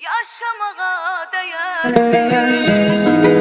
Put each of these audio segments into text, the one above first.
yaşamağa değer.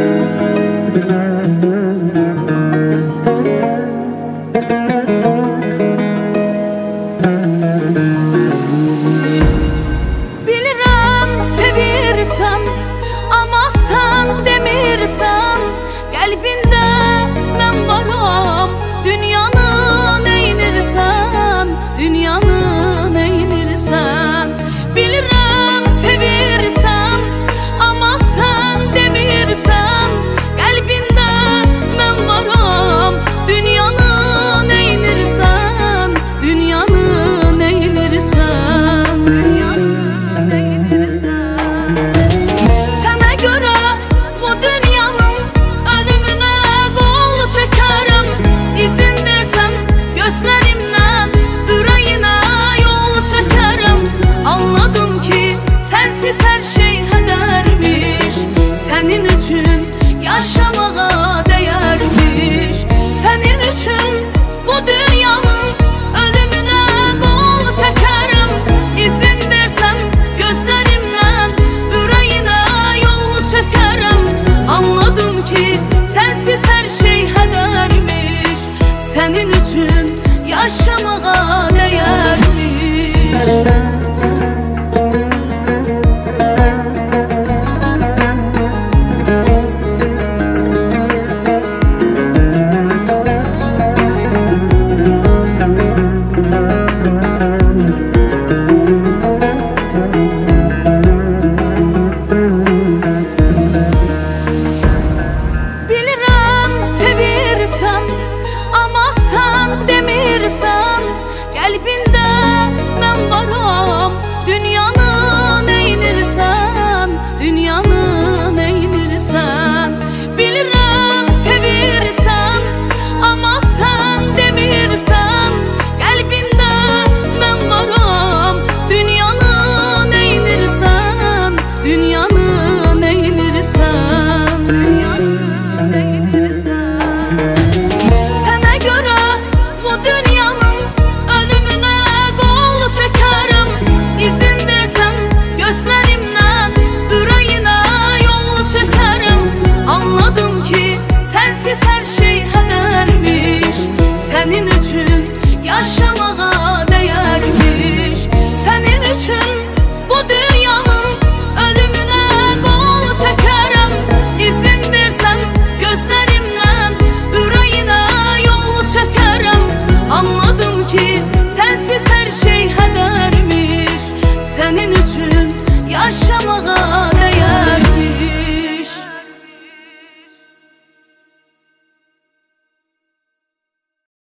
Bilirəm sevirsən, amma sən demirsən, qəlbində mən varam. Dünyanı neynirsən, dünyanı neynirsən? Bilirəm sevirsən, amma sən demirsən, qəlbində mən varam. Dünyanı neynirsən, dünyanı neynirsən? Sənə görə bu dünyanın ölümünə qol çəkərəm. İzin versən gözlərimdən ürəyinə yol çəkərəm. Anladım ki, sənsiz hər şey